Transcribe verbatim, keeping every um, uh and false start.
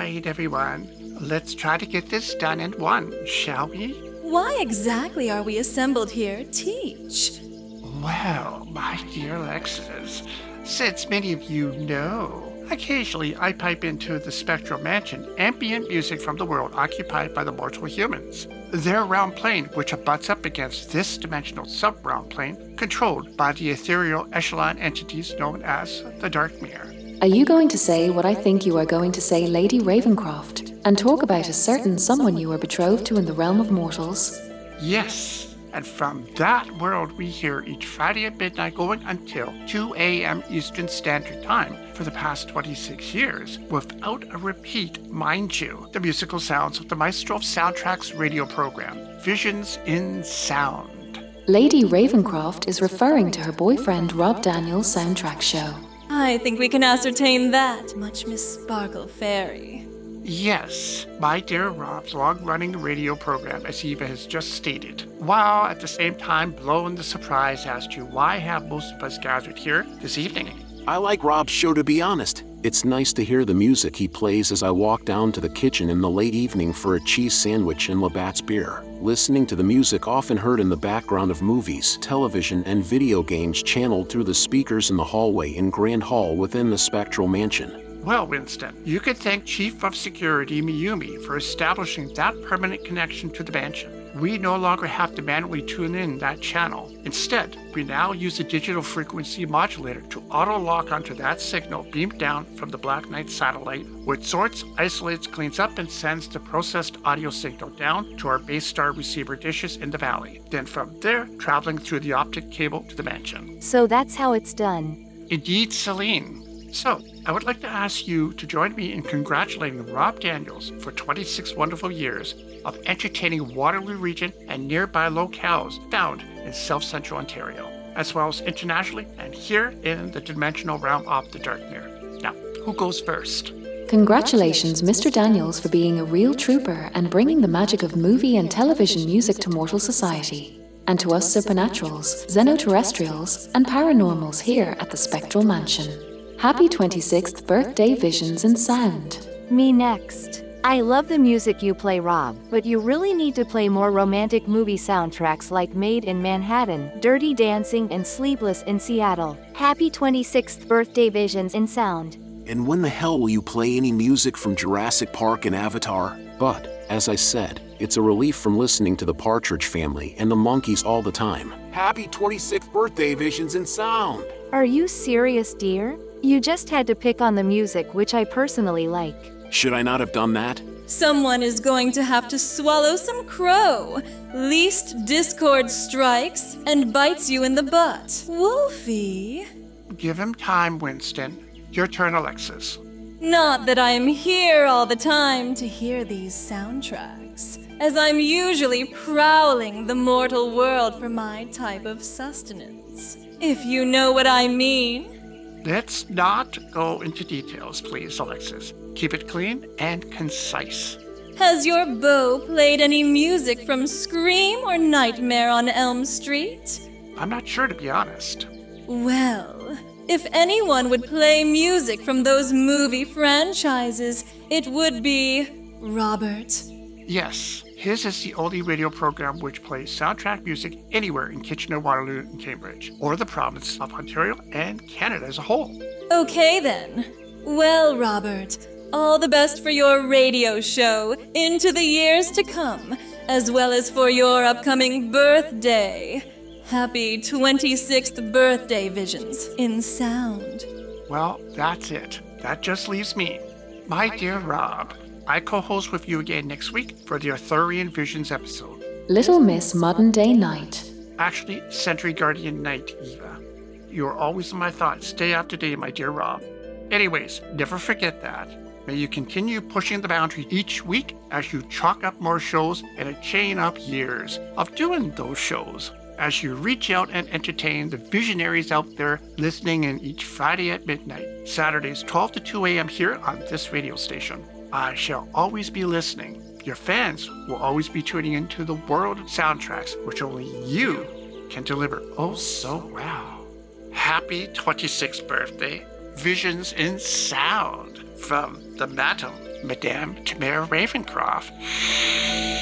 right, everyone. Let's try to get this done in one, shall we? Why exactly are we assembled here? Teach. Well, my dear Alexis, since many of you know, occasionally I pipe into the Spectral Mansion ambient music from the world occupied by the mortal humans. Their realm plane, which abuts up against this dimensional sub-realm plane, controlled by the ethereal echelon entities known as the Dark Mirror. Are you going to say what I think you are going to say, Lady Ravencroft, and talk about a certain someone you are betrothed to in the realm of mortals? Yes, and from that world we hear each Friday at midnight going until two a.m. Eastern Standard Time for the past twenty-six years, without a repeat, mind you, the musical sounds of the Maestro of Soundtracks radio program, Visions in Sound. Lady Ravencroft is referring to her boyfriend Rob Daniels' soundtrack show. I think we can ascertain that, much Miss Sparkle Fairy. Yes, my dear Rob's long-running radio program, as Eva has just stated, while at the same time blowing the surprise as to why have most of us gathered here this evening. I like Rob's show, to be honest. It's nice to hear the music he plays as I walk down to the kitchen in the late evening for a cheese sandwich and Labatt's beer. Listening to the music often heard in the background of movies, television, and video games channeled through the speakers in the hallway in Grand Hall within the Spectral Mansion. Well, Winston, you could thank Chief of Security Miyumi for establishing that permanent connection to the mansion. We no longer have to manually tune in that channel. Instead, we now use a digital frequency modulator to auto-lock onto that signal beamed down from the Black Knight satellite, which sorts, isolates, cleans up, and sends the processed audio signal down to our base star receiver dishes in the valley. Then from there, traveling through the optic cable to the mansion. So that's how it's done. Indeed, Celine. So, I would like to ask you to join me in congratulating Rob Daniels for twenty-six wonderful years of entertaining Waterloo region and nearby locales found in South Central Ontario, as well as internationally and here in the dimensional realm of the Dark Mirror. Now, who goes first? Congratulations, Mister Daniels, for being a real trooper and bringing the magic of movie and television music to mortal society. And to us supernaturals, xenoterrestrials, and paranormals here at the Spectral Mansion. Happy twenty-sixth birthday, Visions in Sound. Me next. I love the music you play, Rob, but you really need to play more romantic movie soundtracks like Made in Manhattan, Dirty Dancing, and Sleepless in Seattle. Happy twenty-sixth birthday, Visions in Sound. And when the hell will you play any music from Jurassic Park and Avatar? But, as I said, it's a relief from listening to the Partridge Family and the Monkees all the time. Happy twenty-sixth birthday, Visions in Sound. Are you serious, dear? You just had to pick on the music, which I personally like. Should I not have done that? Someone is going to have to swallow some crow. Least discord strikes and bites you in the butt. Wolfie. Give him time, Winston. Your turn, Alexis. Not that I am here all the time to hear these soundtracks, as I'm usually prowling the mortal world for my type of sustenance, if you know what I mean. Let's not go into details, please, Alexis. Keep it clean and concise. Has your beau played any music from Scream or Nightmare on Elm Street? I'm not sure, to be honest. Well, if anyone would play music from those movie franchises, it would be Robert. Yes, his is the only radio program which plays soundtrack music anywhere in Kitchener, Waterloo, and Cambridge, or the province of Ontario and Canada as a whole. Okay then. Well, Robert, all the best for your radio show into the years to come, as well as for your upcoming birthday. Happy twenty-sixth birthday, Visions in Sound. Well, that's it. That just leaves me. My dear Rob, I co-host with you again next week for the Arthurian Visions episode. Little Miss Modern Day Night. Actually, Century Guardian Night, Eva. You are always in my thoughts, day after day, my dear Rob. Anyways, never forget that. May you continue pushing the boundary each week as you chalk up more shows and a chain up years of doing those shows. As you reach out and entertain the visionaries out there listening in each Friday at midnight, Saturdays twelve to two a.m. here on this radio station. I shall always be listening. Your fans will always be tuning into the world of soundtracks, which only you can deliver oh so well. Happy twenty-sixth birthday, Visions in Sound. from the Madam, Madame Tamara Ravencroft.